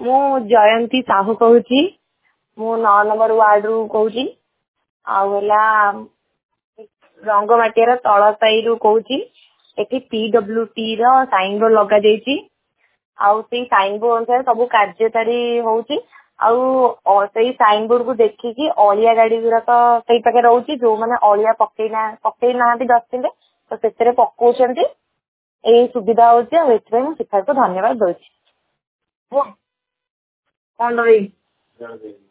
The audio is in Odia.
ମୁଁ ଜୟନ୍ତୀ ସାହୁ କହୁଛି। ମୁଁ 9 ନମ୍ବର ୱାର୍ଡ ରୁ କହୁଛି। ଆଉ ହେଲା ରଙ୍ଗମାଟିଆର ତଳ ସାହିରୁ କହୁଛି। ଏଠି PWT ର ସାଇନ ବୋର୍ଡ ଲଗାଯାଇଛି। ଆଉ ସେଇ ସାଇନ ବୋର୍ଡ ଅନୁସାରେ ସବୁ କାର୍ଯ୍ୟକାରୀ ହଉଛି। ଆଉ ସେଇ ସାଇନ ବୋର୍ଡ କୁ ଦେଖିକି ଅଳିଆ ଗାଡି ଗୁଡାକ ସେଇ ପାଖେ ରହୁଛି। ଯୋଉମାନେ ଅଳିଆ ପକେଇ ନାହାନ୍ତି ଡଷ୍ଟବିନ ରେ ତ ସେଥିରେ ପକଉଛନ୍ତି। ଏଇ ସୁବିଧା ହଉଛି। ଆଉ ଏଥିପାଇଁ ମୁଁ ଶିକ୍ଷାକୁ ଧନ୍ୟବାଦ ଦଉଛି। କଣ